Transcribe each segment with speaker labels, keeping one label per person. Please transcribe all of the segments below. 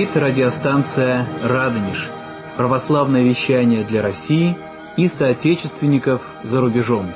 Speaker 1: Говорит радиостанция «Радонеж». Православное вещание для России и соотечественников за рубежом.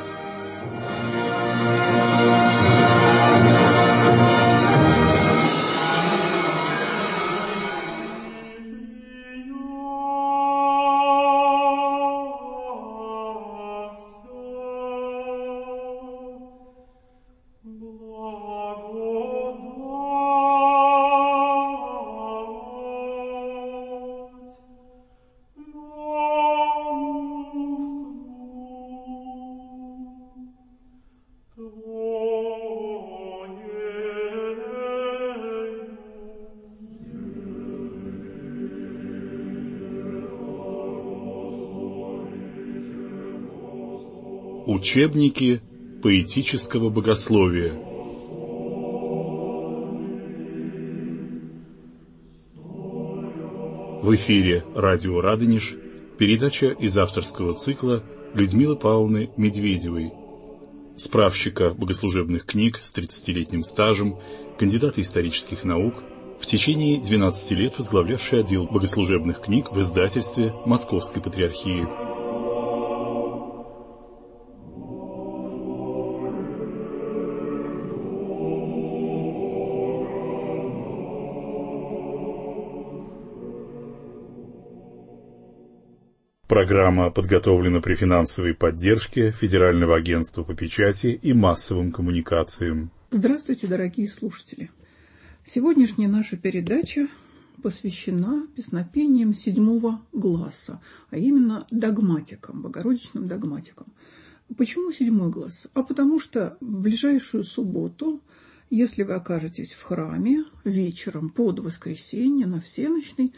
Speaker 2: Учебники поэтического богословия. В эфире радио «Радонеж», передача из авторского цикла Людмилы Павловны Медведевой, справщика богослужебных книг с 30-летним стажем, кандидата исторических наук, в течение 12 лет возглавлявший отдел богослужебных книг в издательстве Московской Патриархии. Программа подготовлена при финансовой поддержке Федерального агентства по печати и массовым коммуникациям.
Speaker 3: Здравствуйте, дорогие слушатели! Сегодняшняя наша передача посвящена песнопениям седьмого гласа, а именно догматикам, богородичным догматикам. Почему седьмой глас? А потому что в ближайшую субботу, если вы окажетесь в храме вечером под воскресенье на всенощной,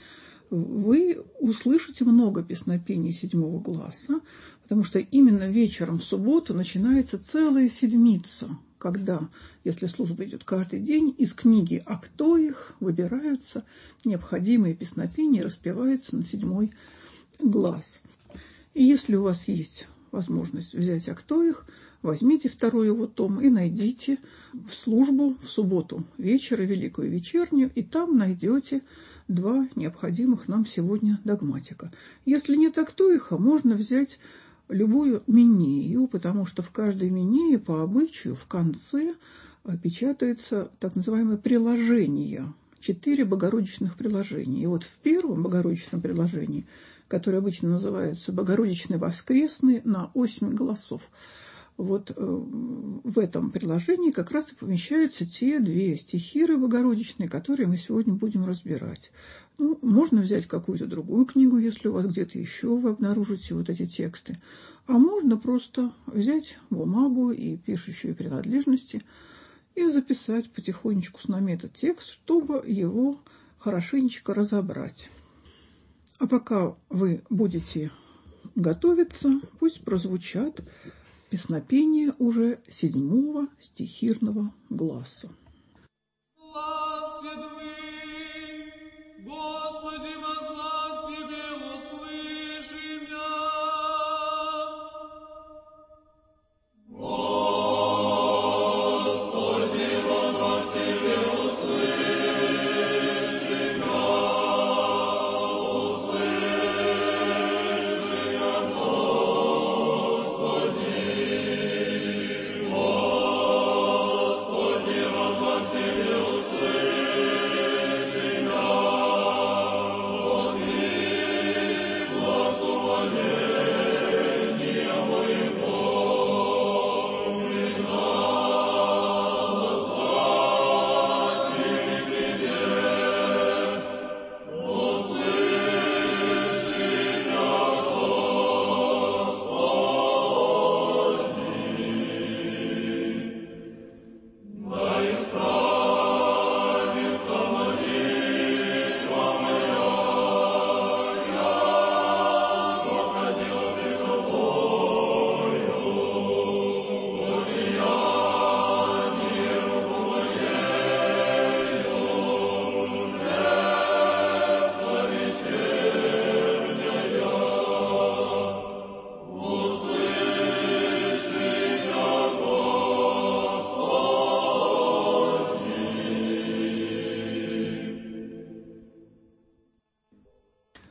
Speaker 3: вы услышите много песнопений седьмого гласа, потому что именно вечером в субботу начинается целая седмица, когда, если служба идет каждый день, из книги «А кто их?» выбираются необходимые песнопения и распеваются на седьмой глас. И если у вас есть возможность взять «А кто их?», возьмите второй его том и найдите в службу в субботу вечера, великую вечернюю, и там найдете два необходимых нам сегодня догматика. Если нет «А кто их?», можно взять любую минею, потому что в каждой минее по обычаю в конце печатается так называемое приложение, 4 богородичных приложения. И вот в первом богородичном приложении, которое обычно называется «Богородичный воскресный» на 8 голосов, вот в этом приложении как раз и помещаются те 2 стихиры богородичные, которые мы сегодня будем разбирать. Ну, можно взять какую-то другую книгу, если у вас где-то еще вы обнаружите вот эти тексты. А можно просто взять бумагу и пишущие принадлежности и записать потихонечку с нами этот текст, чтобы его хорошенечко разобрать. А пока вы будете готовиться, пусть прозвучат песнопение уже седьмого стихирного гласа.
Speaker 4: Глас седьмый, Господи, воззвал к Тебе, услыши меня. Господи, воззвал к Тебе, услыши меня. Услыши меня, Господи. Господи, воззвал к Тебе, услыши меня.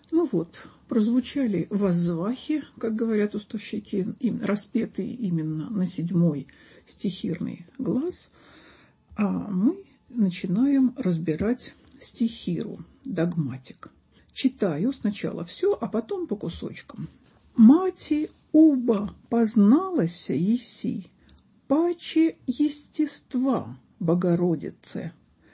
Speaker 3: Ну вот, прозвучали воззвахи, как говорят уставщики, распетые именно на 7-й стихирный глаз, а мы начинаем разбирать стихиру, догматик. Читаю сначала все, а потом по кусочкам. «Мати уба позналася еси, паче естества, Богородице,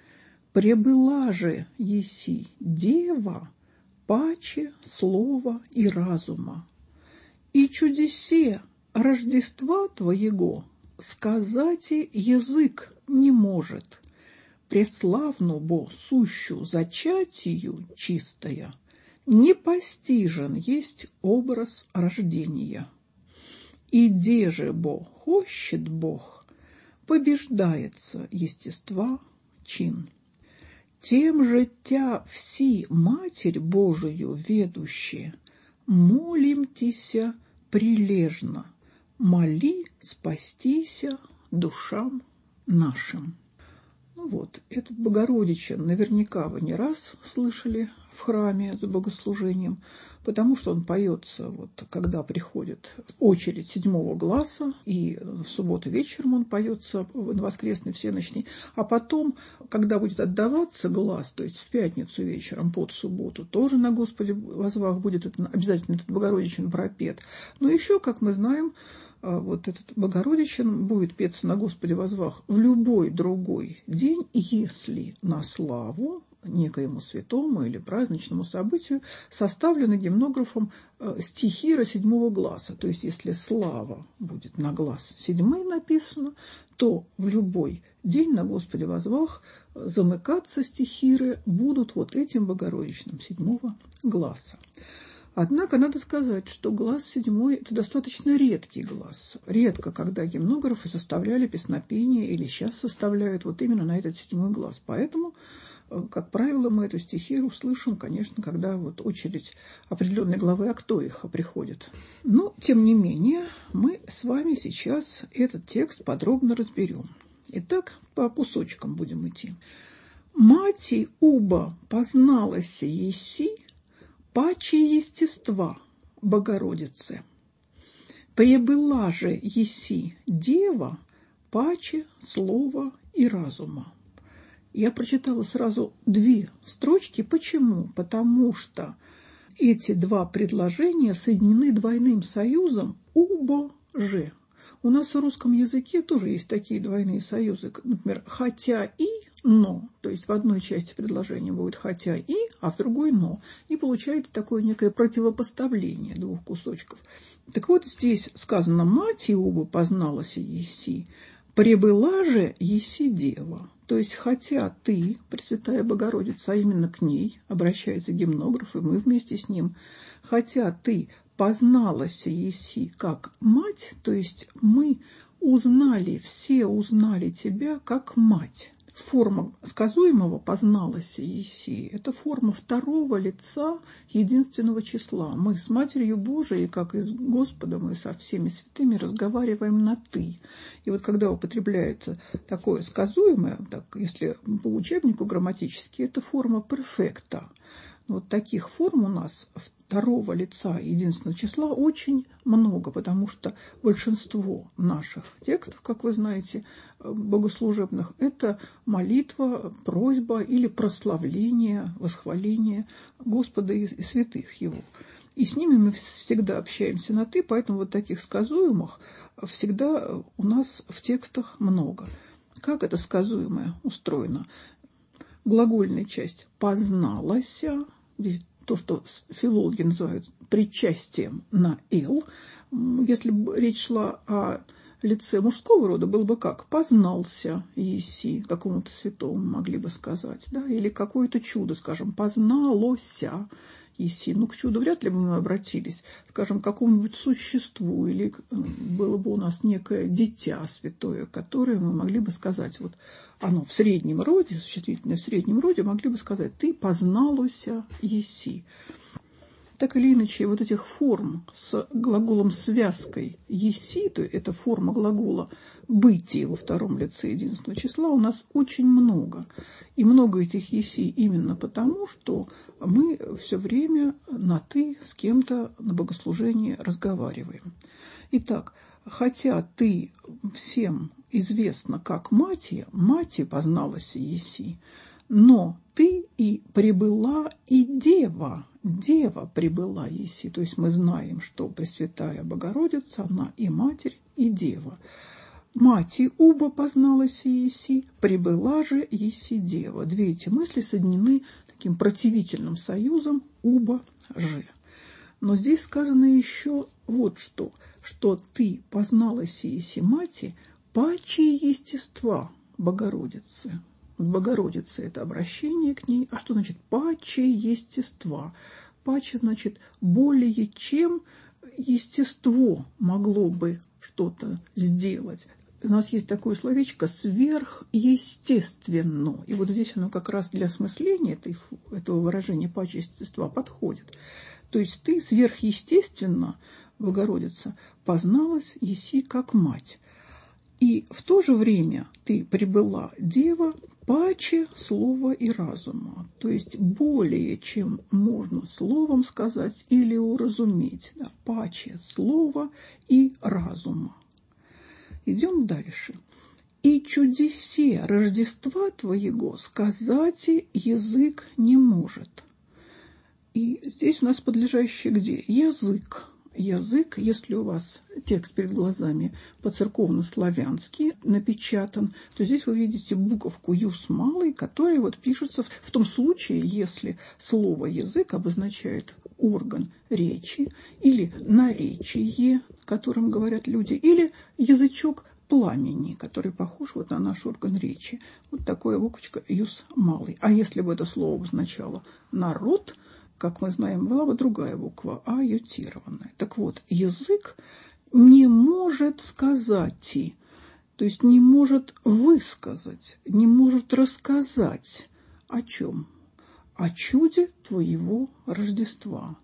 Speaker 3: пребыла же еси дева, паче слова и разума, и чудесе Рождества Твоего сказати язык не может, преславну бо сущу зачатию чистая, не постижен есть образ рождения. И деже бо хочет Бог, побеждается естества чин. Тем же тя все Матерь Божию ведущие, молимтеся прилежно, моли спастися душам нашим». Ну вот, этот Богородичен наверняка вы не раз слышали в храме за богослужением, потому что он поется, вот, когда приходит очередь 7-го гласа, и в субботу вечером он поется, на воскресный всеночный, а потом, когда будет отдаваться глас, то есть в пятницу вечером под субботу, тоже на Господи воззвах будет обязательно этот Богородичен пропет. Но еще, как мы знаем, вот этот Богородичен будет петься на Господи воззвах в любой другой день, если на славу некоему святому или праздничному событию составлены гимнографом стихира 7-го гласа. То есть, если слава будет на глаз 7-й написано, то в любой день на Господи воззвах замыкаться стихиры будут вот этим Богородичным 7-го гласа. Однако надо сказать, что глас 7-й – это достаточно редкий глас. Редко, когда гимнографы составляли песнопение или сейчас составляют вот именно на этот 7-й глас. Поэтому, как правило, мы эту стихиру слышим, конечно, когда вот очередь определенной главы Актоиха приходит. Но, тем не менее, мы с вами сейчас этот текст подробно разберем. Итак, по кусочкам будем идти. «Мати уба позналася еси, паче естества, Богородице, пребыла же еси дева, паче слова и разума». Я прочитала сразу 2 строчки. Почему? Потому что эти 2 предложения соединены двойным союзом «убо же». У нас в русском языке тоже есть такие двойные союзы, например, «хотя и», «но». То есть в одной части предложения будет «хотя и», а в другой «но». И получается такое некое противопоставление 2 кусочков. Так вот, здесь сказано «мать Иуба позналася еси, пребыла же еси дева». То есть, хотя ты, Пресвятая Богородица, а именно к ней обращается гимнограф, и мы вместе с ним, хотя ты позналася еси как мать, то есть мы узнали, все узнали тебя как мать. Форма сказуемого позналася еси – это форма 2-го лица единственного числа. Мы с Матерью Божией, как и с Господом, и со всеми святыми разговариваем на «ты». И вот когда употребляется такое сказуемое, так, если по учебнику грамматически, это форма перфекта. Вот таких форм у нас 2-го лица единственного числа очень много, потому что большинство наших текстов, как вы знаете, богослужебных, это молитва, просьба или прославление, восхваление Господа и святых Его. И с ними мы всегда общаемся на «ты», поэтому вот таких сказуемых всегда у нас в текстах много. Как это сказуемое устроено? Глагольная часть «позналася», то, что филологи называют причастием на «эл». Если бы речь шла о лице мужского рода, было бы как? «Познался еси», какому-то святому могли бы сказать, да? Или какое-то чудо, скажем, «позналося еси». Ну, к чуду вряд ли бы мы обратились, скажем, к какому-нибудь существу, или было бы у нас некое дитя святое, которое мы могли бы сказать, вот оно в среднем роде, существительное в среднем роде, могли бы сказать «ты позналося еси». Так или иначе, вот этих форм с глаголом связкой «еси», то это форма глагола бытии во втором лице единственного числа у нас очень много. И много этих еси именно потому, что мы все время на «ты» с кем-то на богослужении разговариваем. Итак, хотя ты всем известна как мати позналась еси, но ты и прибыла, и дева прибыла еси. То есть мы знаем, что Пресвятая Богородица, она и Матерь, и Дева. Мати уба позналась еси, прибыла же еси дева. Две эти мысли соединены таким противительным союзом уба же. Но здесь сказано еще вот что ты позналась еси мати паче естества Богородицы. Богородица – это обращение к ней. А что значит паче естества? Паче значит более чем естество могло бы что-то сделать. У нас есть такое словечко «сверхъестественно». И вот здесь оно как раз для осмысления этого выражения паче естества подходит. То есть ты сверхъестественно, Богородица, позналась еси как мать. И в то же время ты прибыла, дева, паче слова и разума, то есть более, чем можно словом сказать или уразуметь, да, паче слова и разума. Идем дальше. И чудесе Рождества твоего сказать язык не может. И здесь у нас подлежащее где? Язык. Язык, если у вас текст перед глазами по-церковно-славянски напечатан, то здесь вы видите буковку «юс» малый, которая вот пишется в том случае, если слово «язык» обозначает орган речи или наречие, которым говорят люди, или язычок пламени, который похож вот на наш орган речи. Вот такая буковочка «юс» малый. А если бы это слово обозначало «народ», как мы знаем, была бы другая буква, аютированная. Так вот, язык не может сказать, то есть не может высказать, не может рассказать о чем? О чуде твоего Рождества.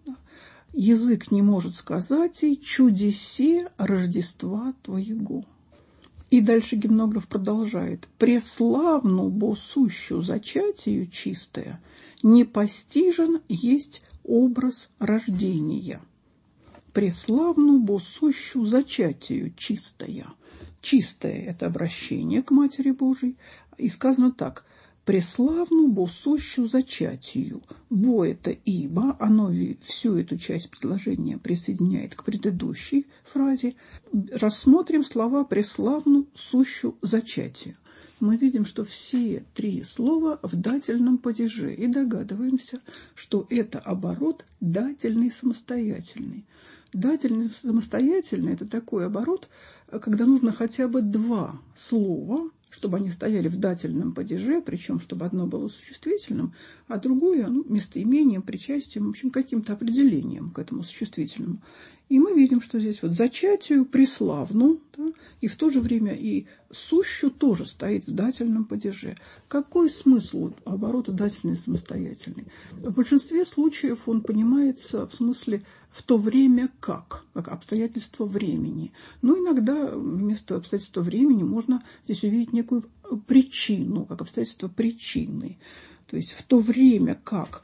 Speaker 3: Язык не может сказать чудесе Рождества твоего. И дальше гимнограф продолжает. «Преславну бо сущу зачатию чистая, непостижен есть образ рождения». «Преславну бо сущу зачатию чистая». Чистое – это обращение к Матери Божией. И сказано так. «Преславну бо сущу зачатию». «Бо» – это «ибо», оно всю эту часть предложения присоединяет к предыдущей фразе. Рассмотрим слова «преславну сущу зачатию». Мы видим, что все три слова в дательном падеже и догадываемся, что это оборот дательный самостоятельный. Дательный самостоятельный – это такой оборот, когда нужно хотя бы два слова, чтобы они стояли в дательном падеже, причем чтобы одно было существительным, а другое местоимением, причастием, в общем, каким-то определением к этому существительному. И мы видим, что здесь вот зачатию преславну, да, и в то же время и сущу тоже стоит в дательном падеже. Какой смысл оборота дательный самостоятельный? В большинстве случаев он понимается в смысле в то время как обстоятельство времени. Но иногда вместо обстоятельства времени можно здесь увидеть некую причину, как обстоятельство причины. То есть в то время как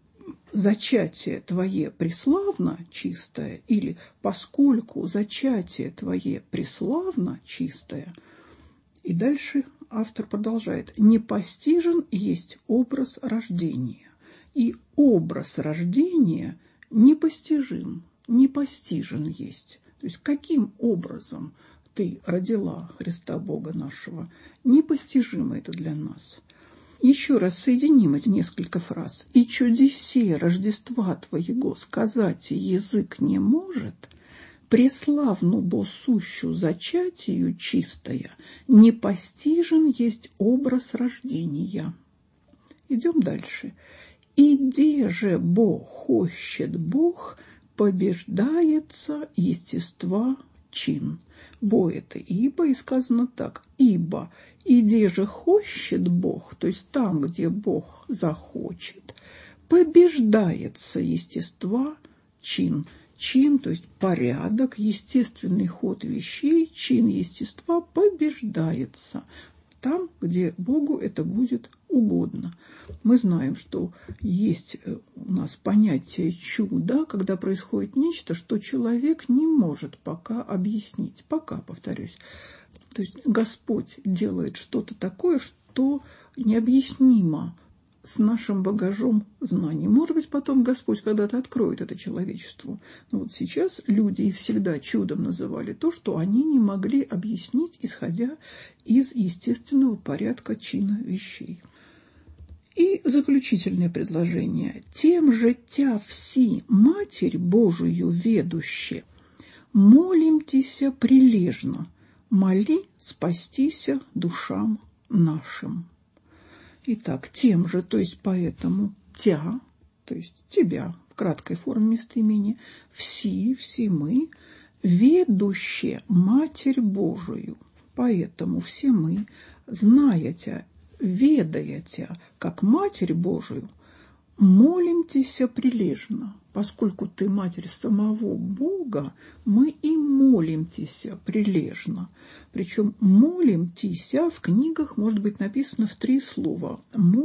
Speaker 3: зачатие твое преславно чистое, или поскольку зачатие твое преславно чистое. И дальше автор продолжает. Непостижен есть образ рождения. И образ рождения непостижим, непостижен есть. То есть каким образом ты родила Христа Бога нашего, непостижимо это для нас. Еще раз соединим эти несколько фраз. «И чудесе Рождества твоего сказать язык не может, преславну бо сущу зачатию чистая, непостижен есть образ рождения». Идем дальше. «И де же бо хочет Бог, побеждается естества чин». Бо это ибо, и сказано так. Ибо, и где же хочет Бог, то есть там, где Бог захочет, побеждается естества чин. чин, то есть порядок, естественный ход вещей, чин естества побеждается там, где Богу это будет угодно. Мы знаем, что есть у нас понятие чуда, когда происходит нечто, что человек не может пока объяснить. Пока, повторюсь. То есть Господь делает что-то такое, что необъяснимо с нашим багажом знаний. Может быть, потом Господь когда-то откроет это человечеству. Но вот сейчас люди и всегда чудом называли то, что они не могли объяснить, исходя из естественного порядка чина вещей. И заключительное предложение. «Тем же тя все, Матерь Божию ведуще, молимтеся прилежно, моли спастися душам нашим». Итак, тем же, то есть поэтому тя, то есть тебя в краткой форме местоимения, все мы, ведуще Матерь Божию, поэтому все мы, зная тя, ведая тя, как Матерь Божию, молимтеся прилежно, поскольку ты Матерь самого Бога, мы и молимтеся прилежно. Причем молимтеся в книгах может быть написано в 3 слова.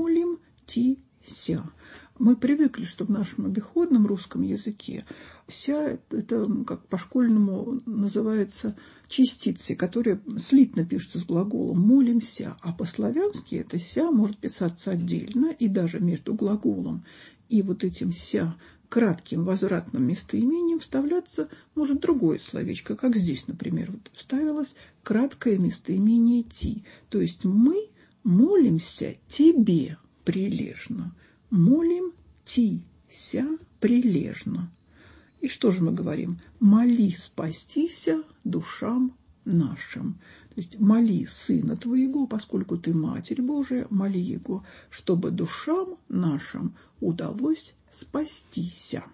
Speaker 3: Молимтеся. Мы привыкли, что в нашем обиходном русском языке ся это как по-школьному называется частицей, которая слитно пишется с глаголом молимся, а по-славянски это ся может писаться отдельно и даже между глаголом и вот этим ся кратким возвратным местоимением вставляться может другое словечко, как здесь, например, вот вставилось краткое местоимение ти. То есть мы молимся тебе прилежно, молим тися прилежно. И что же мы говорим? Моли спастися душам нашим. То есть моли Сына Твоего, поскольку Ты Матерь Божия, моли Его, чтобы душам нашим удалось спастися.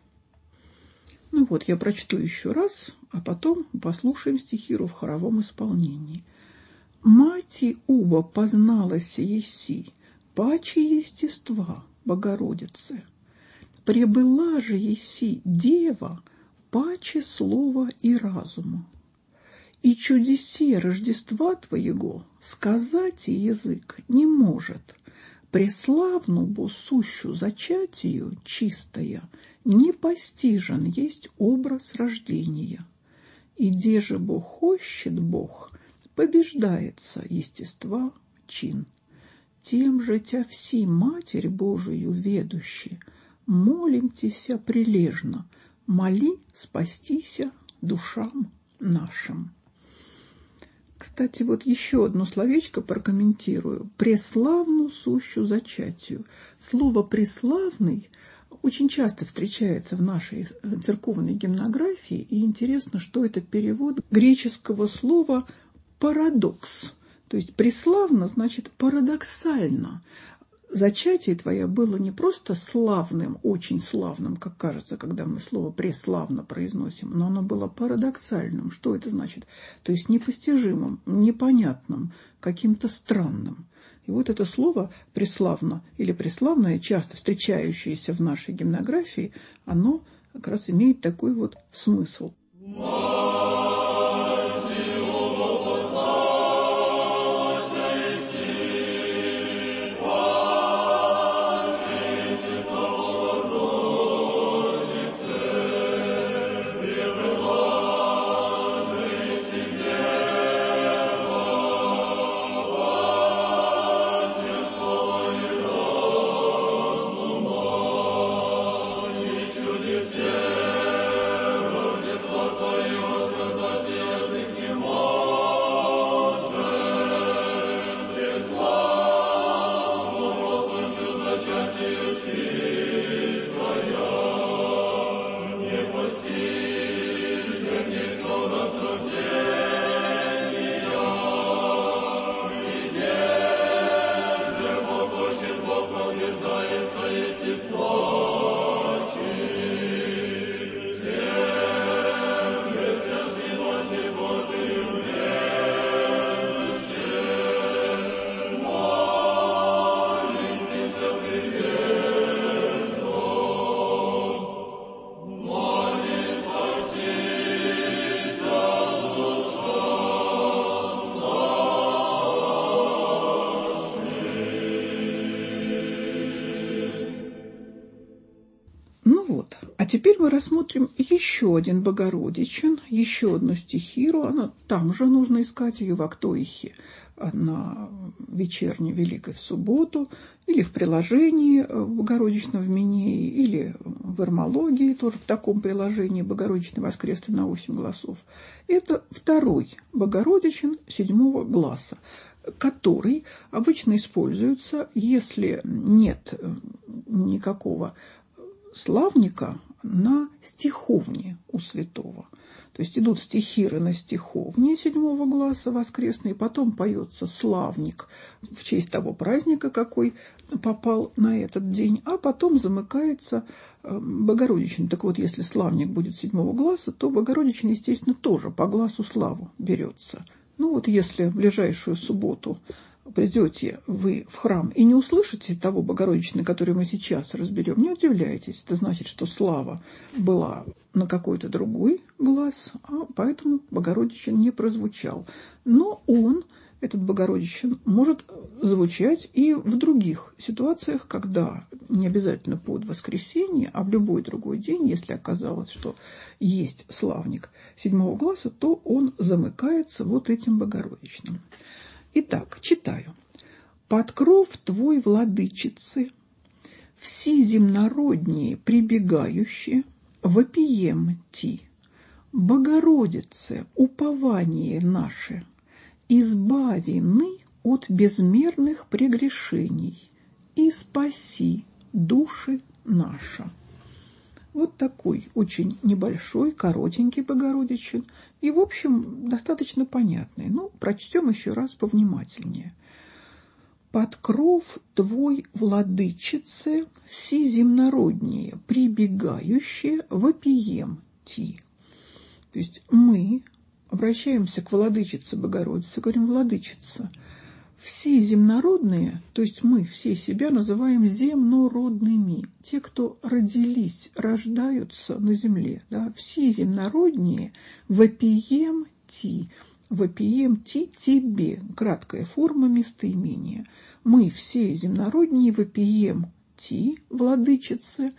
Speaker 3: Ну вот, я прочту еще раз, а потом послушаем стихиру в хоровом исполнении. «Мати уба позналася еси, паче естества Богородицы. Пребыла же еси дева, паче слова и разума. И чудесе Рождества Твоего сказать и язык не может. Преславну бо сущу зачатию чистая, не постижен есть образ рождения. И де же бо хощет Бог, побеждается естества чин. Тем же тя все Матерь Божию ведущи, молимтеся прилежно, моли спастися душам нашим». Кстати, вот еще одно словечко прокомментирую. «Преславну сущу зачатию». Слово «преславный» очень часто встречается в нашей церковной гимнографии, и интересно, что это перевод греческого слова «парадокс». То есть «преславно» значит «парадоксально». Зачатие твое было не просто славным, очень славным, как кажется, когда мы слово «преславно» произносим, но оно было парадоксальным. Что это значит? То есть непостижимым, непонятным, каким-то странным. И вот это слово «преславно» или «преславное», часто встречающееся в нашей гимнографии, оно как раз имеет такой вот смысл.
Speaker 4: Рождества
Speaker 3: А теперь мы рассмотрим еще один Богородичин, еще одну стихиру. Она там же нужно искать ее в Актоихе на вечерней Великой в субботу, или в приложении Богородичного в Минее, или в Эрмологии, тоже в таком приложении Богородичный воскресный на 8 голосов. Это второй Богородичин 7 гласа, который обычно используется, если нет никакого славника на стиховне у святого. То есть идут стихиры на стиховне 7 гласа воскресный, потом поется славник в честь того праздника, какой попал на этот день, а потом замыкается Богородичин. Так вот, если славник будет 7 гласа, то Богородичин, естественно, тоже по гласу славу берется. Ну вот если в ближайшую субботу придете вы в храм и не услышите того Богородичного, который мы сейчас разберем, не удивляйтесь. Это значит, что слава была на какой-то другой глас, а поэтому Богородичин не прозвучал. Но он, этот Богородичин, может звучать и в других ситуациях, когда не обязательно под воскресенье, а в любой другой день, если оказалось, что есть славник 7 гласа, то он замыкается вот этим Богородичным. Итак, читаю. «Под кров твой, владычицы, все земнородние прибегающие, вопием ти, Богородице, упование наше, избави ны от безмерных прегрешений и спаси души наши». Вот такой очень небольшой, коротенький Богородичин и, в общем, достаточно понятный. Ну, прочтем еще раз повнимательнее. «Под кров твой, владычице, все земнородние, прибегающие, вопием ти». То есть мы обращаемся к владычице Богородице, говорим: «Владычица». Все земнородные, то есть мы все себя называем земнородными, те, кто родились, рождаются на земле, да, все земнородние, вопием ти тебе, краткая форма местоимения. Мы все земнородние, вопием ти, владычице,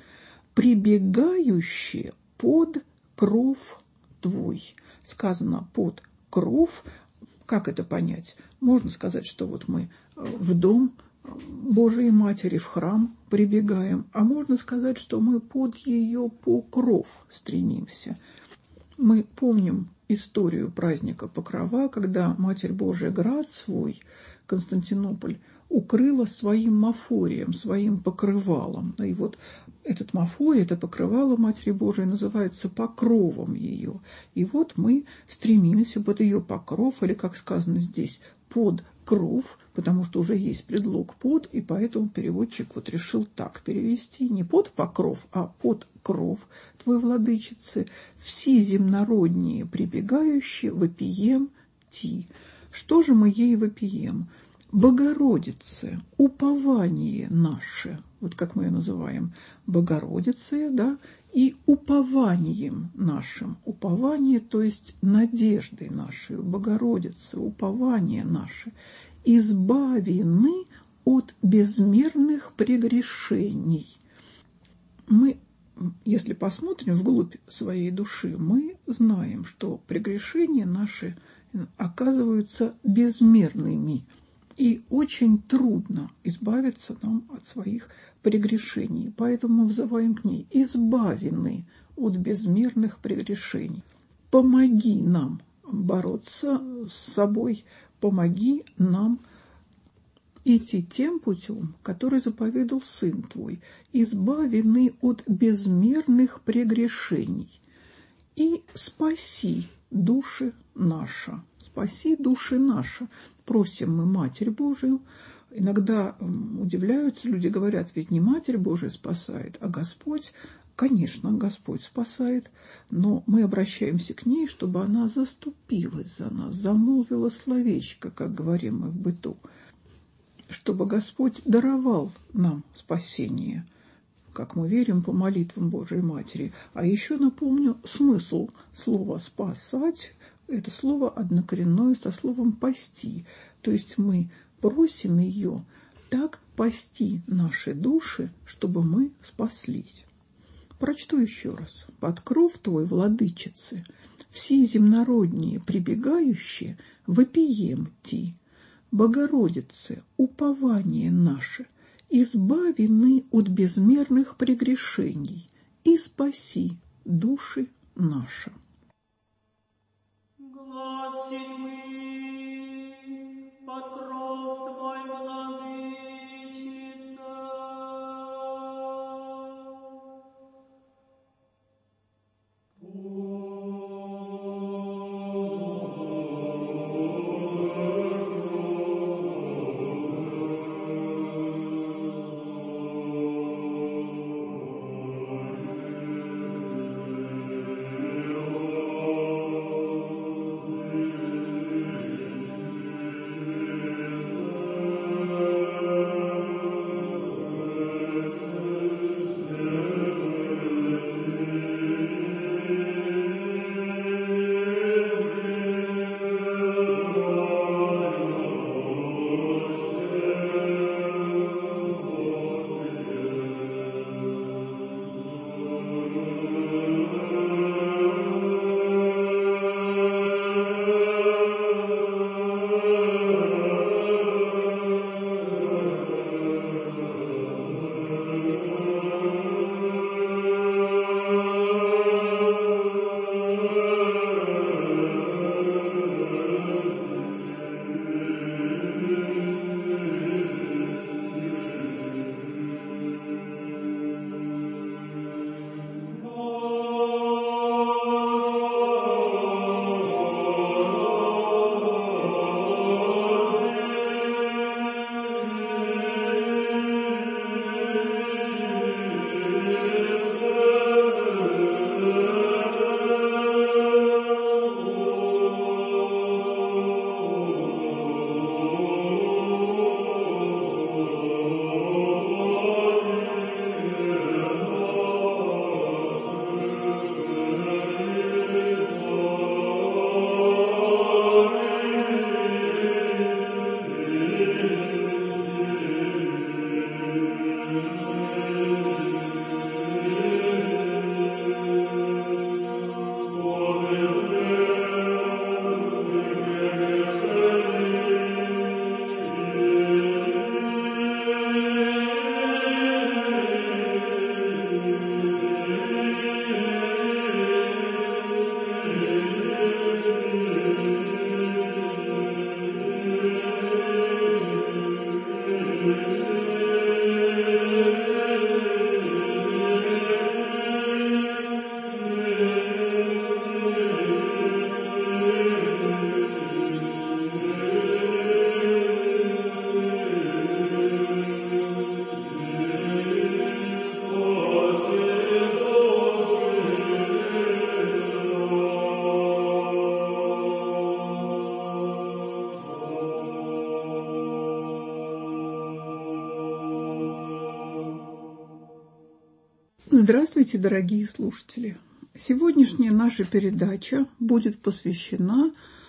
Speaker 3: прибегающие под кров твой. Сказано под кров. Как это понять? Можно сказать, что вот мы в дом Божией Матери, в храм прибегаем, а можно сказать, что мы под ее покров стремимся. Мы помним историю праздника Покрова, когда Матерь Божия град свой, Константинополь, укрыла своим мафорием, своим покрывалом. И вот этот мафорий, это покрывало Матери Божией, называется покровом ее. И вот мы стремимся под ее покров, или, как сказано здесь, под кров, потому что уже есть предлог под, и поэтому переводчик вот решил так перевести: не под покров, а под кров твой, владычицы, все земнородние прибегающие, вопием ти. Что же мы ей вопием? Богородице, упование наше, вот как мы ее называем, Богородице, да, и упованием нашим. Упование, то есть надеждой нашей, Богородице, упование наше. Избавены от безмерных прегрешений. Мы, если посмотрим вглубь своей души, мы знаем, что прегрешения наши оказываются безмерными. И очень трудно избавиться нам от своих прегрешений. Поэтому мы взываем к ней: избавены от безмерных прегрешений. Помоги нам бороться с собой, помоги нам идти тем путем, который заповедал Сын Твой. Избавены от безмерных прегрешений и спаси души наши. Спаси души наши. Просим мы Матерь Божию. Иногда удивляются люди, говорят: ведь не Матерь Божия спасает, а Господь. Конечно, Господь спасает, но мы обращаемся к ней, чтобы она заступилась за нас, замолвила словечко, как говорим мы в быту, чтобы Господь даровал нам спасение, как мы верим по молитвам Божией Матери. А еще напомню смысл слова «спасать». Это слово однокоренное со словом «пасти». То есть мы просим ее так пасти наши души, чтобы мы спаслись. Прочту еще раз. «Под кров твой, владычицы, все земнородние прибегающие, вопием ти. Богородице, упование наше, избави ны от безмерных прегрешений и спаси души наши».
Speaker 4: Гласим мы под кров твой, владычица.
Speaker 3: Здравствуйте, дорогие слушатели! Сегодняшняя наша передача будет посвящена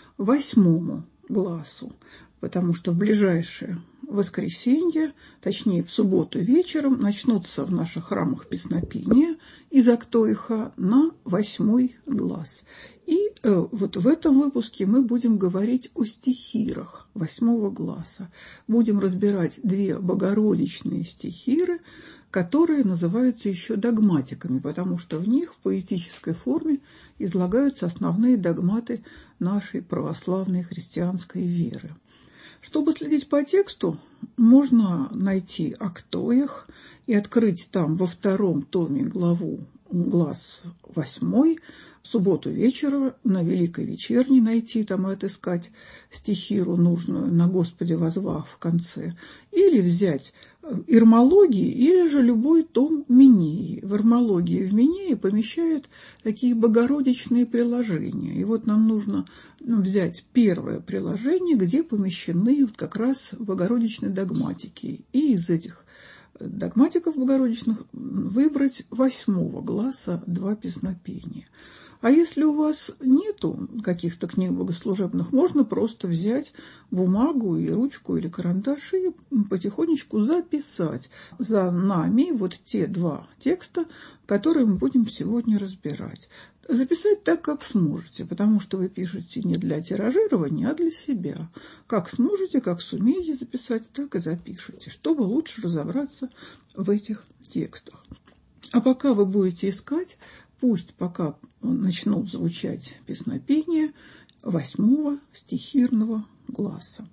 Speaker 3: 8 гласу, потому что в ближайшее воскресенье, точнее в субботу вечером, начнутся в наших храмах песнопения из Актоиха на 8 глас. И вот в этом выпуске мы будем говорить о стихирах 8 гласа. Будем разбирать 2 богородичные стихиры, которые называются еще догматиками, потому что в них в поэтической форме излагаются основные догматы нашей православной христианской веры. Чтобы следить по тексту, можно найти Актоих и открыть там во 2 томе глас 8, в субботу вечера на Великой Вечерней найти там и отыскать стихиру нужную «На Господе воззвав» в конце, или взять Ирмологии, или же любой том Минеи. В Ирмологии и в Минеи помещают такие богородичные приложения. И вот нам нужно взять первое приложение, где помещены вот как раз богородичные догматики. И из этих догматиков богородичных выбрать 8 гласа 2 песнопения. А если у вас нету каких-то книг богослужебных, можно просто взять бумагу и ручку или карандаш и потихонечку записать за нами вот те два текста, которые мы будем сегодня разбирать. Записать так, как сможете, потому что вы пишете не для тиражирования, а для себя. Как сможете, как сумеете записать, так и запишите, чтобы лучше разобраться в этих текстах. А пока вы будете искать, пусть пока начнут звучать песнопения 8-го стихирного гласа.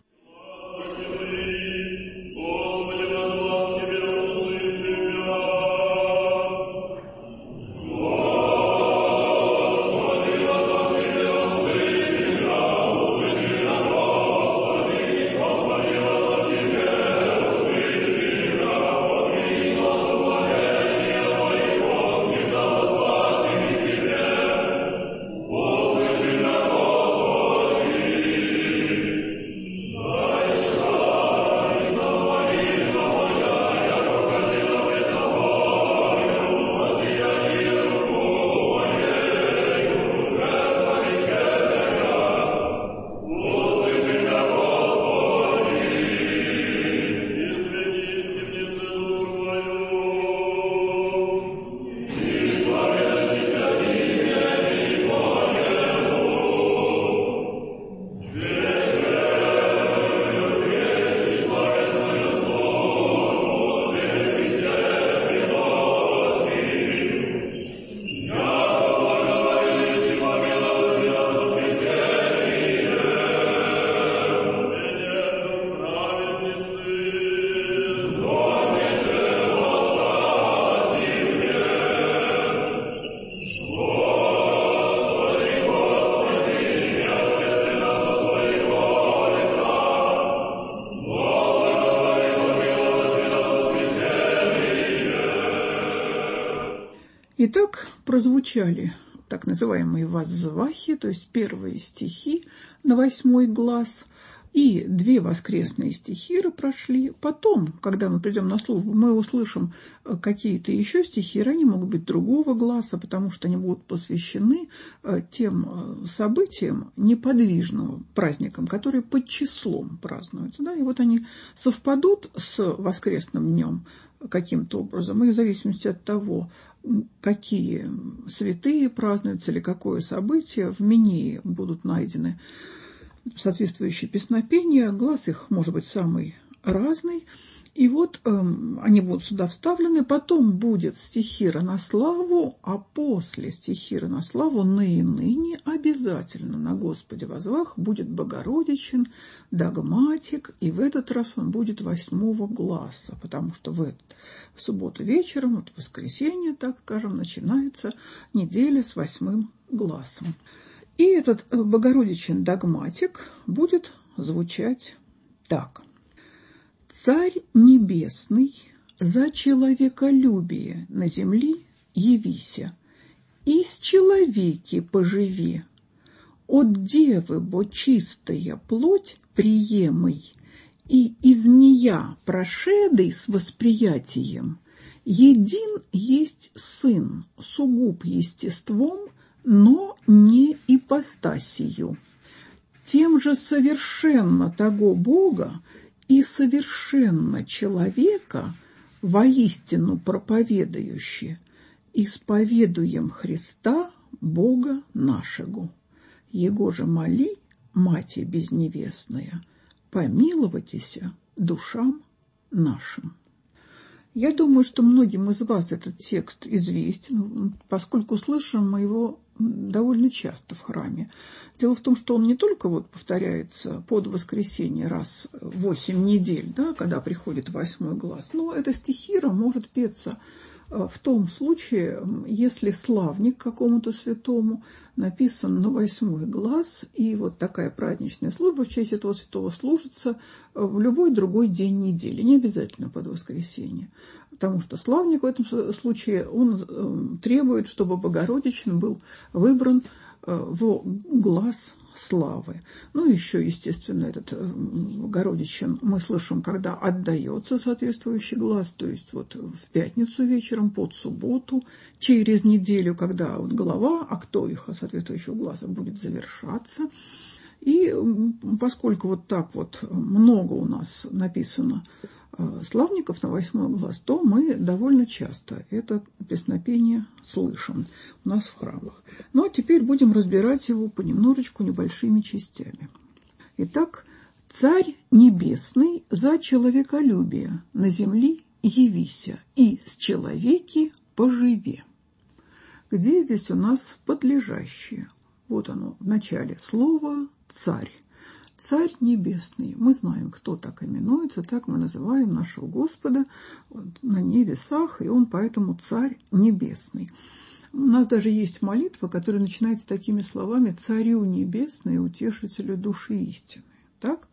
Speaker 3: Итак, прозвучали так называемые воззвахи, то есть первые стихи на 8-й глас, и 2 воскресные стихиры прошли. Потом, когда мы придем на службу, мы услышим какие-то еще стихиры, они могут быть другого гласа, потому что они будут посвящены тем событиям, неподвижным праздникам, которые под числом празднуются. Да? И вот они совпадут с воскресным днем каким-то образом, и в зависимости от того, какие святые празднуются или какое событие, в Минее будут найдены соответствующие песнопения, глас их может быть самый разный, и вот они будут сюда вставлены, потом будет стихира на славу, а после стихира на славу ныне обязательно на Господе возвах будет Богородичен догматик, и в этот раз он будет 8-го гласа, потому что в субботу вечером, вот в воскресенье, так скажем, начинается неделя с 8-м гласом. И этот Богородичен догматик будет звучать так. «Царь небесный, за человеколюбие на земли явися, и с человеки поживи, от девы бо чистая плоть приемый, и из нея прошедый с восприятием, един есть сын, сугуб естеством, но не ипостасию. Тем же совершенно того Бога и совершенно человека воистину проповедающие, исповедуем Христа Бога нашего. Его же моли, Мати безневестная, помиловатися душам нашим». Я думаю, что многим из вас этот текст известен, поскольку слышим мы его довольно часто в храме. Дело в том, что он не только повторяется под воскресенье раз в 8 недель, да, когда приходит 8-й глас, но эта стихира может петься в том случае, если славник какому-то святому написан на 8-й глас, и вот такая праздничная служба в честь этого святого служится в любой другой день недели, не обязательно под воскресенье. Потому что славник в этом случае, он требует, чтобы Богородичен был выбран в глас славы. Ну, еще, естественно, этот Богородичен мы слышим, когда отдается соответствующий глас, то есть вот в пятницу вечером, под субботу, через неделю, когда вот глава, а кто их соответствующего гласа будет завершаться. И поскольку вот так вот много у нас написано славников на 8 глас, то мы довольно часто это песнопение слышим у нас в храмах. Ну, а теперь будем разбирать его понемножечку небольшими частями. Итак, «Царь небесный за человеколюбие на земли явися, и с человеки поживе». Где здесь у нас подлежащее? Вот оно, в начале слова «царь». Царь небесный. Мы знаем, кто так именуется, так мы называем нашего Господа на небесах, и он поэтому царь небесный. У нас даже есть молитва, которая начинается такими словами: «Царю небесный, утешителю души истины». Так?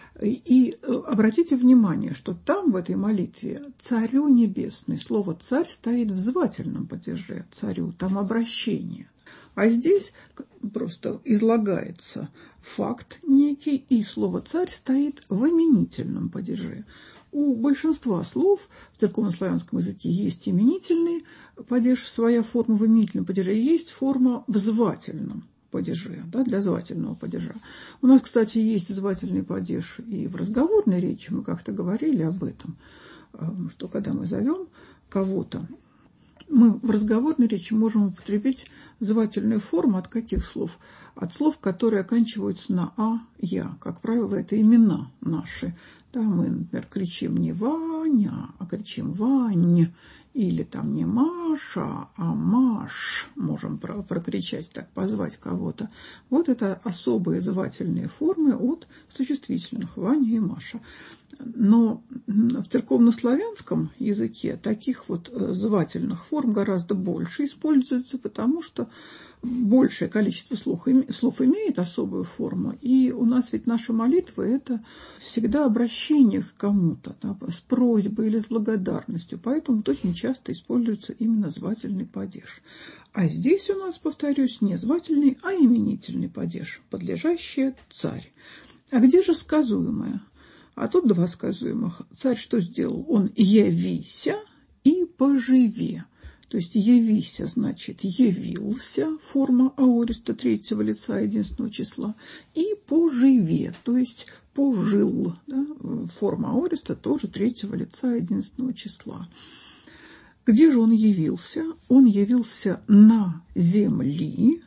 Speaker 3: И обратите внимание, что там в этой молитве «Царю небесный», слово «царь» стоит в звательном падеже «царю», там обращение. А здесь просто излагается факт некий, и слово «царь» стоит в именительном падеже. У большинства слов в церковнославянском языке есть именительный падеж, своя форма в именительном падеже, и есть форма в звательном падеже, да, для звательного падежа. У нас, кстати, есть звательный падеж и в разговорной речи, мы как-то говорили об этом, что когда мы зовем кого-то, мы в разговорной речи можем употребить звательную форму от каких слов? От слов, которые оканчиваются на «а», «я». Как правило, это имена наши. Да, мы, например, кричим не «Ваня», а кричим «Вань». Или там не «Маша», а «Маш». Можем прокричать так, позвать кого-то. Вот это особые звательные формы от существительных «Ваня» и «Маша». Но в церковнославянском языке таких вот звательных форм гораздо больше используется, потому что большее количество слов имеет особую форму. И у нас ведь наша молитва – это всегда обращение к кому-то, да, с просьбой или с благодарностью. Поэтому вот очень часто используется именно звательный падеж. А здесь у нас, повторюсь, не звательный, а именительный падеж, подлежащее «царь». А где же сказуемое? А тут два сказуемых. Царь что сделал? Он явися и поживе. То есть явися, значит, явился, форма аориста третьего лица единственного числа, и поживе, то есть пожил, да? Форма аориста тоже третьего лица единственного числа. Где же он явился? Он явился на земли,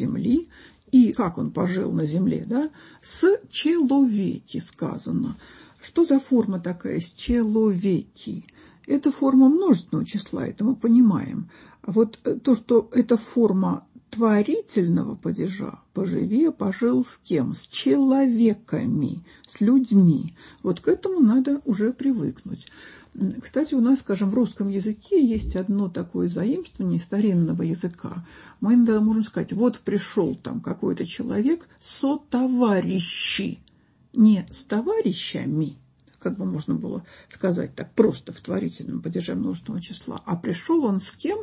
Speaker 3: и как он пожил на земле, да? С человеки сказано. Что за форма такая с человеки? Это форма множественного числа, это мы понимаем. А вот то, что это форма творительного падежа, поживе, пожил с кем? С человеками, с людьми. Вот к этому надо уже привыкнуть. Кстати, у нас, скажем, в русском языке есть одно такое заимствование старинного языка. Мы иногда можем сказать: вот пришел там какой-то человек сотоварищи. Не с товарищами, как бы можно было сказать так просто в творительном падеже множественного числа, а пришел он с кем?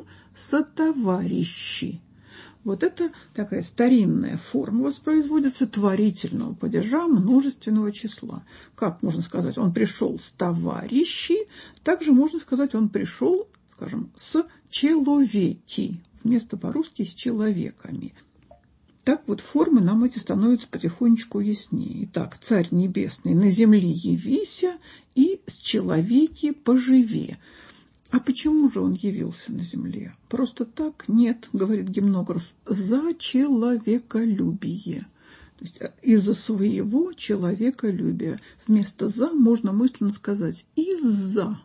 Speaker 3: Сотоварищи. Вот это такая старинная форма воспроизводится творительного падежа множественного числа. Как можно сказать? Он пришел с товарищи, также можно сказать, он пришел, скажем, с человеки, вместо по-русски с человеками. Так вот формы нам эти становятся потихонечку яснее. Итак, царь небесный на земле явися и с человеки поживе. А почему же он явился на земле? Просто так? Нет, говорит гимнограф, за человеколюбие. То есть из-за своего человеколюбия. Вместо «за» можно мысленно сказать «из-за».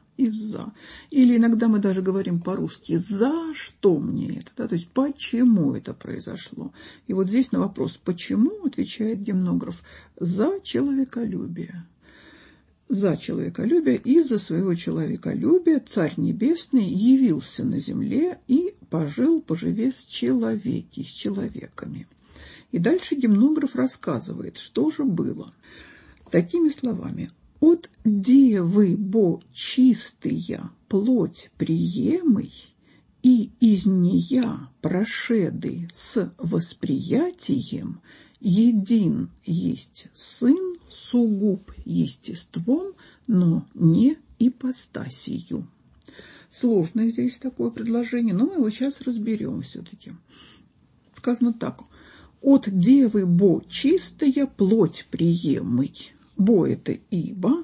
Speaker 3: Или иногда мы даже говорим по-русски «за что мне это?», да? То есть почему это произошло. И вот здесь на вопрос «почему?» отвечает гимнограф «за человеколюбие». За человеколюбие, из-за своего человеколюбия царь небесный явился на земле и поживе с человеками. И дальше гимнограф рассказывает, что же было. Такими словами: «От девы бо чистая плоть приемый, и из нея прошеды с восприятием, Един есть Сын, сугуб естеством, но не ипостасию. Сложно здесь такое предложение, но мы его сейчас разберем все-таки. Сказано так. От девы бо чистая плоть приемый. Бо это ибо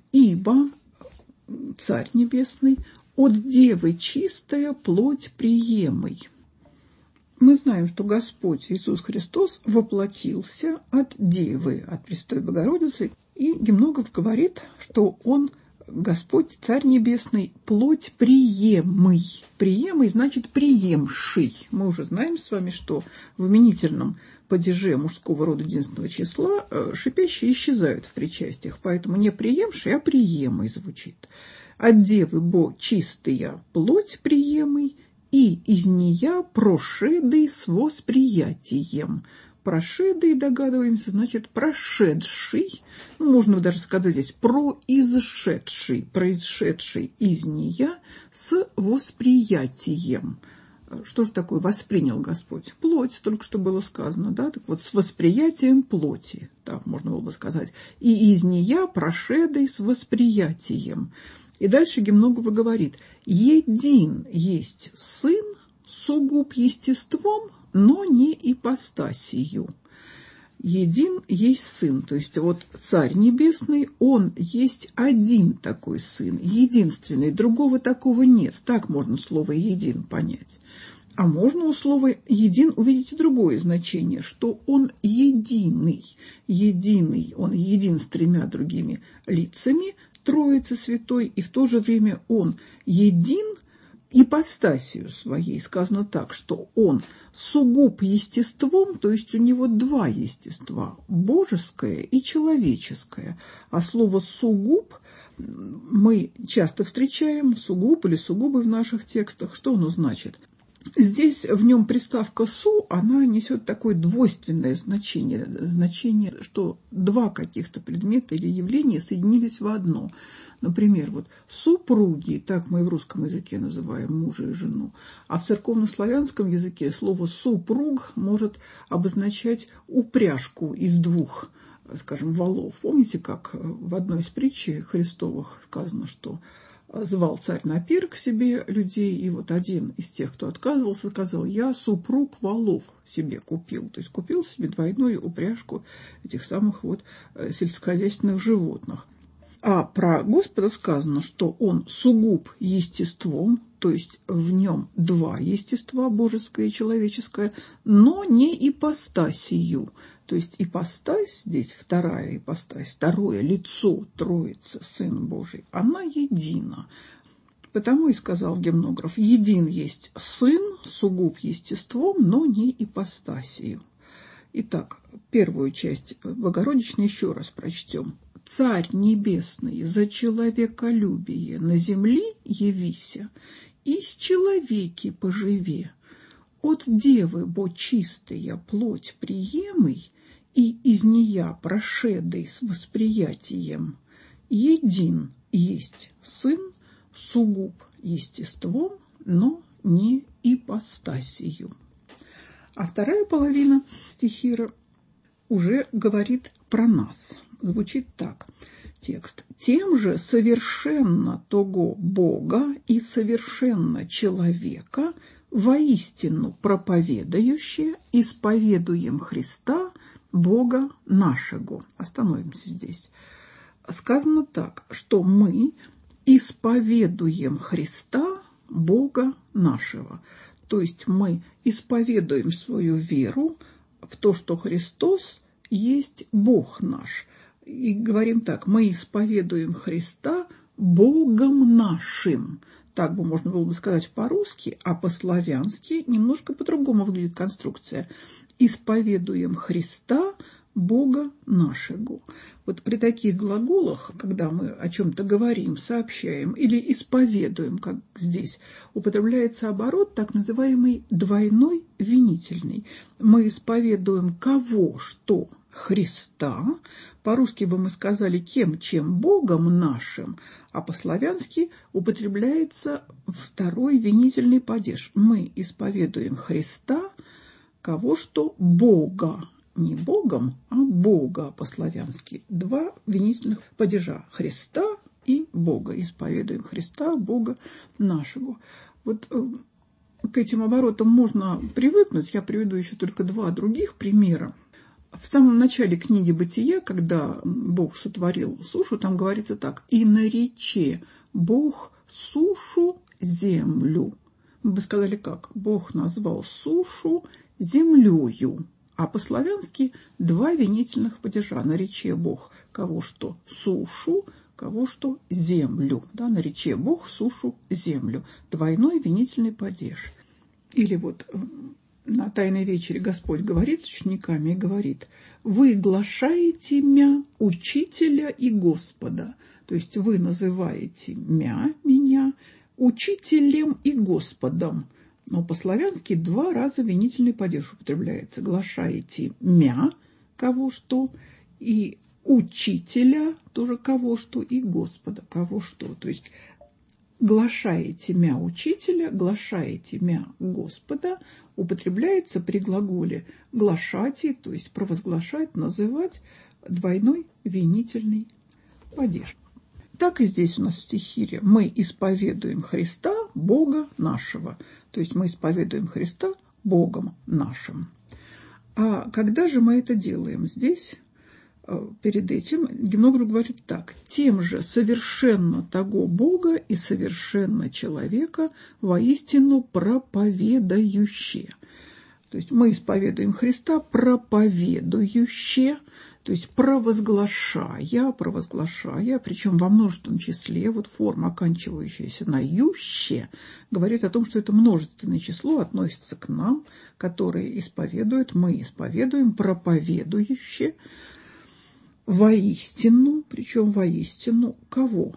Speaker 3: Царь Небесный, от девы чистая плоть приемый. Мы знаем, что Господь Иисус Христос воплотился от Девы, от Пресвятой Богородицы, и Гимнограф говорит, что Он, Господь, Царь Небесный, плоть приемый. Приемый значит приемший. Мы уже знаем с вами, что в именительном падеже мужского рода единственного числа шипящие исчезают в причастиях, поэтому не приемший, а приемый звучит. От Девы бо чистая плоть приемый, и из нея прошедый с восприятием. Прошедый, догадываемся, значит прошедший. Можно даже сказать здесь произошедший из нея с восприятием. Что же такое воспринял Господь? Плоть, только что было сказано, да? Так вот, с восприятием плоти, так можно было бы сказать. И из нея прошедый с восприятием. И дальше Гимнограф говорит: един есть Сын, сугуб естеством, но не ипостасию. Един есть Сын, то есть вот Царь Небесный, Он есть один такой Сын, единственный, другого такого нет. Так можно слово «един» понять. А можно у слова «един» увидеть и другое значение, что Он единый, Он един с тремя другими лицами, Троицы Святой, и в то же время Он един ипостасию своей. Сказано так, что Он сугуб естеством, то есть у Него два естества, божеское и человеческое. А слово «сугуб» мы часто встречаем, сугуб или сугубы в наших текстах. Что оно значит? Здесь в нем приставка «су», она несет такое двойственное значение, что два каких-то предмета или явления соединились в одно. Например, вот супруги, так мы и в русском языке называем мужа и жену, а в церковнославянском языке слово «супруг» может обозначать упряжку из двух, скажем, валов. Помните, как в одной из притчей Христовых сказано, что звал царь на пир к себе людей, и вот один из тех, кто отказывался, сказал: «Я супруг валов себе купил». То есть купил себе двойную упряжку этих самых вот сельскохозяйственных животных. А про Господа сказано, что Он сугуб естеством, то есть в Нем два естества, божеское и человеческое, но не ипостасию. То есть ипостась, здесь вторая ипостась, второе лицо Троицы, Сын Божий, она едина. Потому и сказал Гимнограф: един есть Сын, сугуб естеством, но не ипостасию. Итак, первую часть Богородичной еще раз прочтем. Царь Небесный за человеколюбие на земли явися, и с человеки поживе. От Девы бо чистая плоть приемый, и из нея прошедый с восприятием. Един есть Сын, сугуб естеством, но не ипостасию. А вторая половина стихира уже говорит про нас. Звучит так текст. «Тем же совершенно того Бога и совершенно человека воистину проповедающие исповедуем Христа, Бога нашего». Остановимся здесь. Сказано так, что мы исповедуем Христа, Бога нашего. То есть мы исповедуем свою веру в то, что Христос есть Бог наш. И говорим так: мы исповедуем Христа Богом нашим. Так бы можно было бы сказать по-русски, а по-славянски немножко по-другому выглядит конструкция. Исповедуем Христа Бога нашего. Вот при таких глаголах, когда мы о чем-то говорим, сообщаем или исповедуем, как здесь, употребляется оборот так называемый двойной винительный. Мы исповедуем кого, что Христа. По-русски бы мы сказали кем, чем Богом нашим, а по-славянски употребляется второй винительный падеж. Мы исповедуем Христа, кого что Бога не Богом, а Бога по-славянски. Два винительных падежа – Христа и Бога. Исповедуем Христа, Бога нашего. Вот к этим оборотам можно привыкнуть. Я приведу еще только два других примера. В самом начале книги «Бытия», когда Бог сотворил сушу, там говорится так: «И нарече Бог сушу землю». Мы бы сказали как? Бог назвал сушу землею. А по-славянски два винительных падежа. Нарече Бог кого что сушу, кого что землю. Да, нарече Бог сушу землю. Двойной винительный падеж. Или вот на Тайной вечере Господь говорит с учениками и говорит: «Вы глашаете мя учителя и Господа». То есть вы называете меня учителем и Господом. Но по-славянски два раза винительный падеж употребляется. Глашаете мя кого что, и учителя тоже кого что, и Господа кого что. То есть глашаете мя учителя, глашаете мя Господа употребляется при глаголе глашати, то есть провозглашать, называть, двойной винительный падеж. Так и здесь у нас в стихире: мы исповедуем Христа, Бога нашего. То есть мы исповедуем Христа Богом нашим. А когда же мы это делаем? Здесь перед этим гимнограф говорит так: тем же совершенно того Бога и совершенно человека воистину проповедующие. То есть мы исповедуем Христа проповедующие, то есть провозглашая, причем во множественном числе. Вот форма, оканчивающаяся на «юще», говорит о том, что это множественное число относится к нам, которые исповедуют, мы исповедуем проповедующие. Воистину, причем воистину кого?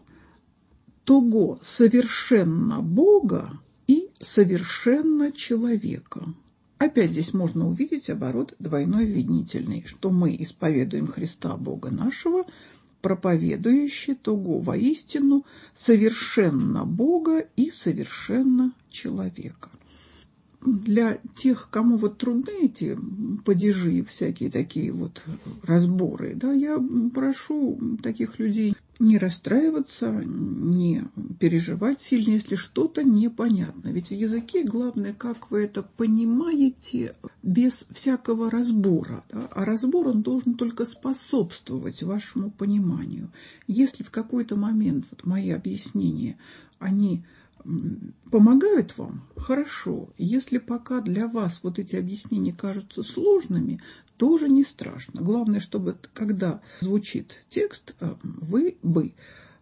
Speaker 3: Того совершенно Бога и совершенно человека. Опять здесь можно увидеть оборот двойной винительный, что мы исповедуем Христа Бога нашего, проповедующие того воистину совершенно Бога и совершенно человека. Для тех, кому вот трудны эти падежи, всякие такие вот разборы, да, я прошу таких людей не расстраиваться, не переживать сильно, если что-то непонятно. Ведь в языке главное, как вы это понимаете, без всякого разбора. Да? А разбор, он должен только способствовать вашему пониманию. Если в какой-то момент вот мои объяснения, они помогают вам, хорошо. Если пока для вас вот эти объяснения кажутся сложными, тоже не страшно. Главное, чтобы когда звучит текст, вы бы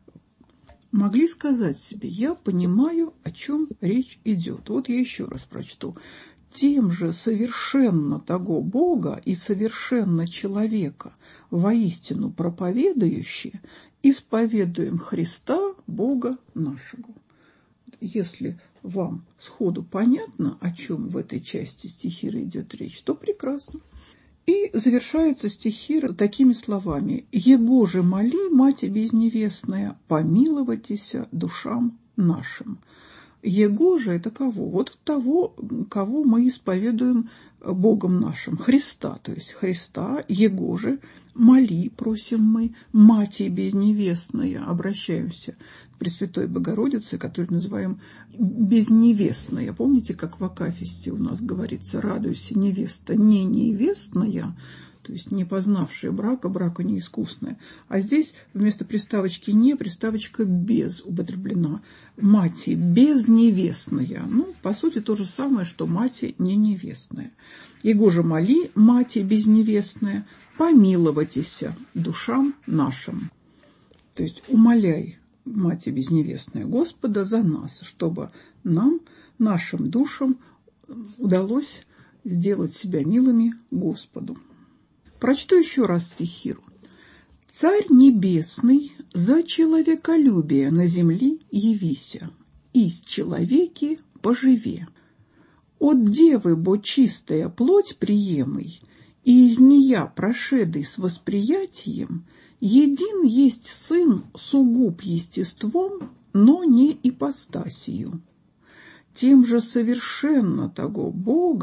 Speaker 3: могли сказать себе: я понимаю, о чем речь идет. Вот я еще раз прочту. Тем же совершенно того Бога и совершенно человека воистину проповедующие исповедуем Христа Бога нашего. Если вам сходу понятно, о чем в этой части стихира идет речь, то прекрасно. И завершается стихир такими словами: «Его же моли, Мати безневестная, помиловатися душам нашим». Его же – это кого? Вот того, кого мы исповедуем Богом нашим, Христа, то есть Христа. Его же моли, просим мы, Мати безневестная, обращаемся к Пресвятой Богородице, которую называем безневестная. Помните, как в Акафисте у нас говорится: радуйся, невеста не невестная, то есть не познавшая брака, брака неискусная. А здесь вместо приставочки «не» приставочка «без» употреблена. Мати безневестная. Ну, по сути, то же самое, что мати не невестная. Его же моли, Мати безневестная, помиловатися душам нашим. То есть умоляй, Мати безневестная, Господа за нас, чтобы нам, нашим душам, удалось сделать себя милыми Господу. Прочту еще раз стихиру. «Царь небесный за человеколюбие на земли явися, из человеки поживе. От девы бо чистая плоть приемый, и из нея прошедый с восприятием, един есть сын сугуб естеством, но не ипостасию. Тем же совершенно того Бога и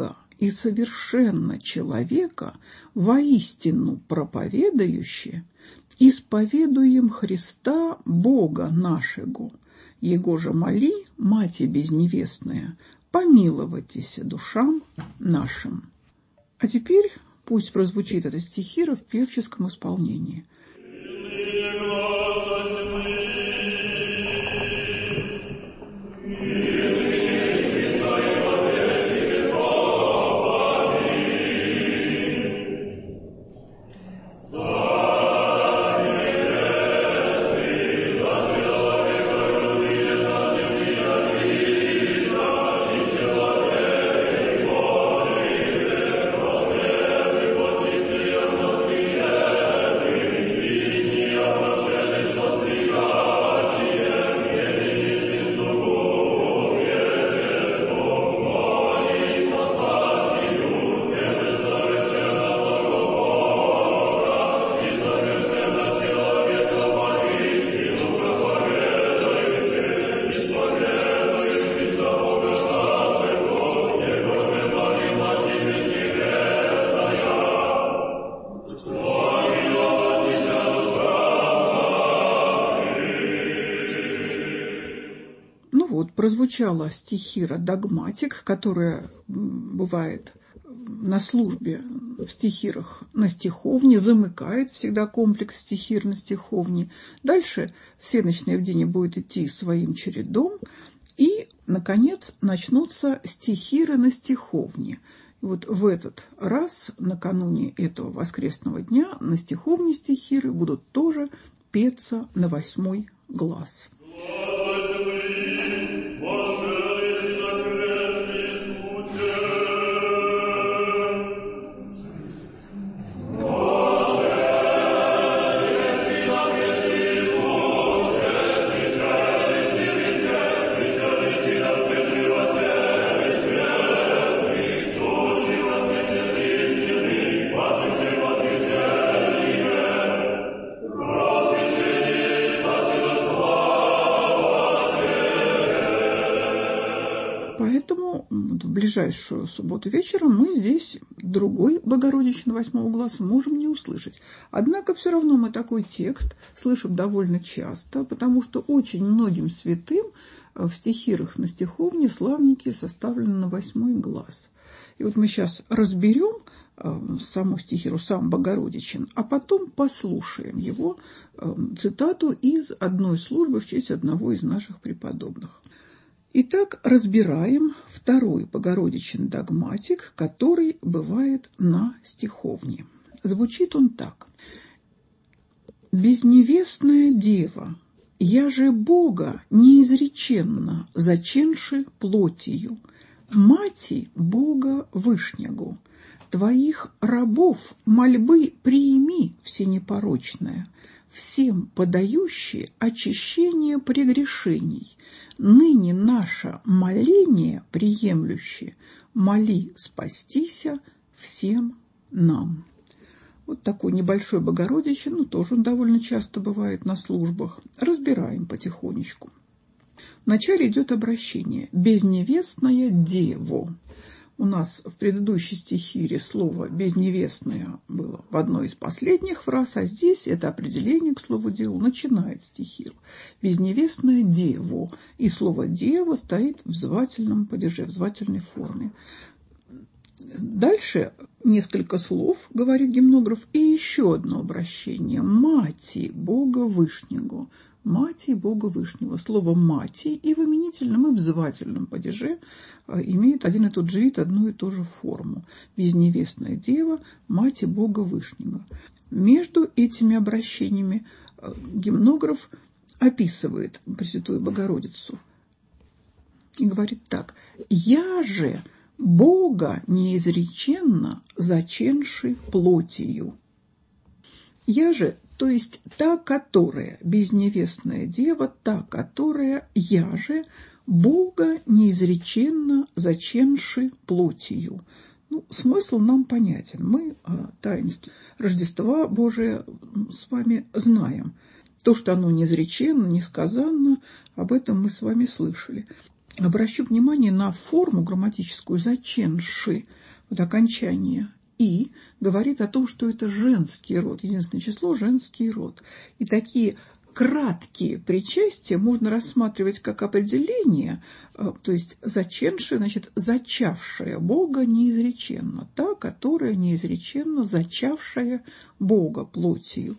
Speaker 3: и совершенно человека, воистину проповедающие, исповедуем Христа Бога нашего. Его же моли, Мати безневестная, помиловайтесь душам нашим. А теперь пусть прозвучит эта стихира в певческом исполнении. Прозвучала стихира «Догматик», которая бывает на службе в стихирах на стиховне, замыкает всегда комплекс стихир на стиховне. Дальше всенощное бдение будет идти своим чередом, и, наконец, начнутся стихиры на стиховне. И вот в этот раз, накануне этого воскресного дня, на стиховне стихиры будут тоже петься на 8 глаз. Поэтому в ближайшую субботу вечером мы здесь другой Богородичный 8 глаз можем не услышать. Однако все равно мы такой текст слышим довольно часто, потому что очень многим святым в стихирах на стиховне славники составлены на 8 глаз. И вот мы сейчас разберем саму стихиру, сам Богородичин, а потом послушаем его цитату из одной службы в честь одного из наших преподобных. Итак, разбираем второй Богородичин догматик, который бывает на стиховне. Звучит он так. «Безневестная дева, я же Бога неизреченно заченши плотью, мати Бога Вышнего, твоих рабов мольбы приими всенепорочная, всем подающие очищение прегрешений, ныне наше моление приемлющее, моли спастися всем нам». Вот такой небольшой Богородичин, тоже он довольно часто бывает на службах. Разбираем потихонечку. Вначале идет обращение «безневестная дево». У нас в предыдущей стихире слово «безневестная» было в одной из последних фраз, а здесь это определение к слову «деву» начинает стихиру. «Безневестная дево». И слово «дева» стоит в звательном падеже, в звательной форме. Дальше несколько слов, говорит гимнограф, и еще одно обращение. «Мати Бога Вышнего». Мати Бога Вышнего. Слово «мати» и в именительном, и в звательном падеже имеет один и тот же вид, одну и ту же форму. Безневестная дева, Мати Бога Вышнего. Между этими обращениями гимнограф описывает Пресвятую Богородицу и говорит так. «Я же Бога неизреченно заченши плотью». «Я же», то есть та, которая, безневестная дева, та, которая, я же, Бога неизреченно заченши плотью. Смысл нам понятен. Мы о таинстве Рождества Божия с вами знаем. То, что оно неизреченно, несказанно, об этом мы с вами слышали. Обращу внимание на форму грамматическую «заченши». вот окончание «и» говорит о том, что это женский род, единственное число – женский род. И такие краткие причастия можно рассматривать как определение, то есть заченшая, значит, зачавшая Бога неизреченно, та, которая неизреченно зачавшая Бога плотью.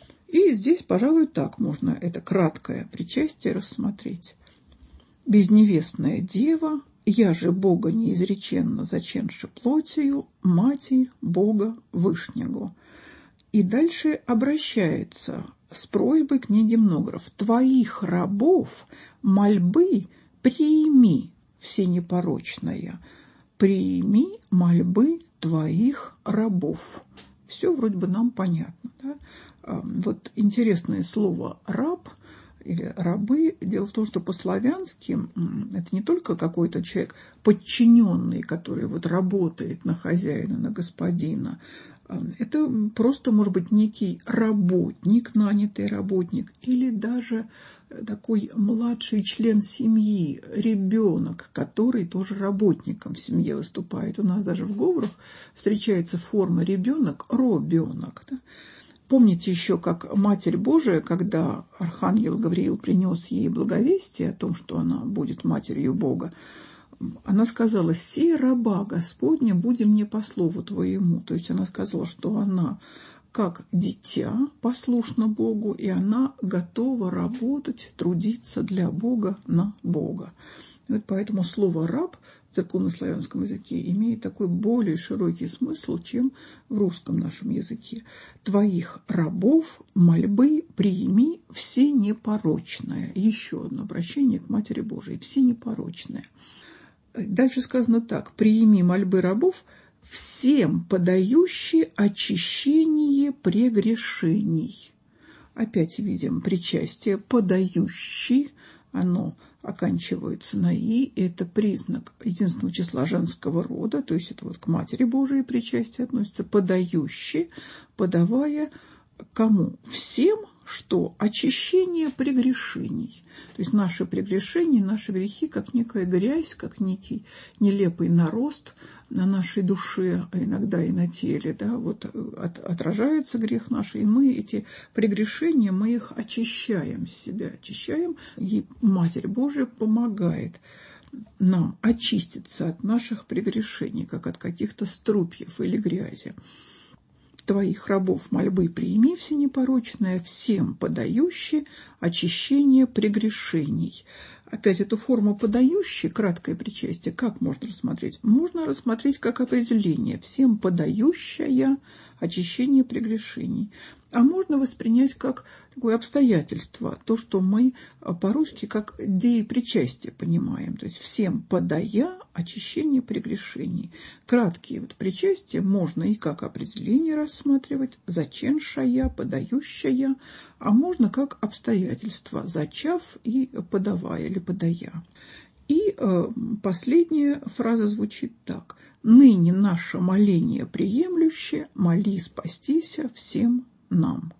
Speaker 3: И здесь, пожалуй, так можно это краткое причастие рассмотреть. Безневестная дева, я же Бога неизреченно заченши плотью, мати Бога Вышнего. И дальше обращается с просьбой книги Многоров: твоих рабов мольбы приими, всенепорочная, приими мольбы твоих рабов. Все вроде бы нам понятно, да? Вот интересное слово «раб» или «рабы». Дело в том, что по-славянски это не только какой-то человек подчиненный, который вот работает на хозяина, на господина. Это просто может быть некий работник, нанятый работник, или даже такой младший член семьи, ребенок, который тоже работником в семье выступает. У нас даже в говорах встречается форма ребенок, робенок. Да? Помните еще, как Матерь Божия, когда архангел Гавриил принес ей благовестие о том, что она будет матерью Бога, она сказала: «Сей раба Господня, будем мне по слову твоему». То есть она сказала, что она как дитя послушна Богу, и она готова работать, трудиться для Бога на Бога. И вот поэтому слово «раб» в церковнославянском языке имеет такой более широкий смысл, чем в русском нашем языке. «Твоих рабов мольбы приими всенепорочное». Еще одно обращение к Матери Божией: всенепорочное. Дальше сказано так: «Приими мольбы рабов, всем подающие очищение прегрешений». Опять видим причастие «подающий», оно оканчивается на «и», это признак единственного числа женского рода, то есть это вот к Матери Божией причастие относится, «подающий», подавая кому? Всем, что очищение прегрешений. То есть наши прегрешения, наши грехи, как некая грязь, как некий нелепый нарост на нашей душе, а иногда и на теле, да, вот отражается грех наш, и мы эти прегрешения, мы их очищаем, себя очищаем, и Матерь Божия помогает нам очиститься от наших прегрешений, как от каких-то струпьев или грязи. «Твоих рабов мольбы приими всенепорочное, всем подающий очищение прегрешений». Опять эту форму «подающий», краткое причастие, как можно рассмотреть? Можно рассмотреть как определение: всем подающая очищение прегрешений. А можно воспринять как такое обстоятельство, то, что мы по-русски как деепричастие понимаем, то есть всем подая очищение прегрешений. Краткие вот причастия можно и как определение рассматривать: заченшая, подающая, а можно как обстоятельство: зачав и подавая или подая. И последняя фраза звучит так: «Ныне наше моление приемлюще, моли спастися всем нам».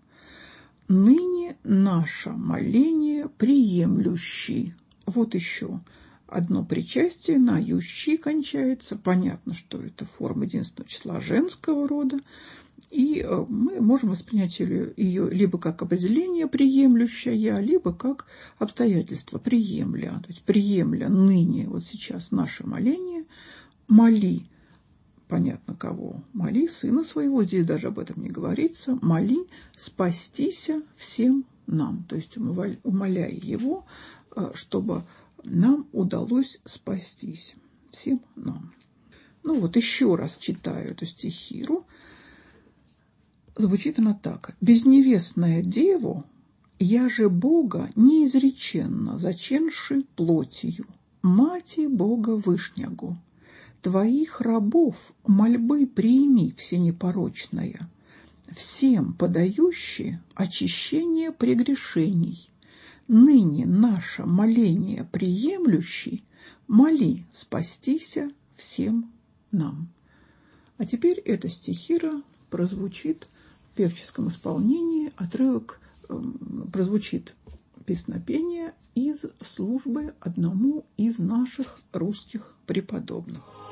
Speaker 3: Ныне наше моление приемлющий. Вот еще одно причастие на «ющий» кончается. Понятно, что это форма единственного числа женского рода. И мы можем воспринять ее либо как определение приемлющая, либо как обстоятельство приемля. То есть приемля ныне, вот сейчас наше моление, моли. Понятно, кого? Моли сына своего, здесь даже об этом не говорится. Моли спастися всем нам. То есть умоляя его, чтобы нам удалось спастись. Всем нам. Ну вот еще раз читаю эту стихиру. Звучит она так: «Безневестная деву, я же Бога неизреченно заченши плотью, мати Бога Вышнего. Твоих рабов мольбы приими всенепорочная, всем подающие очищение прегрешений. Ныне наше моление приемлющий, моли спастися всем нам». А теперь эта стихира прозвучит в певческом исполнении, отрывок прозвучит песнопение из службы одному из наших русских преподобных.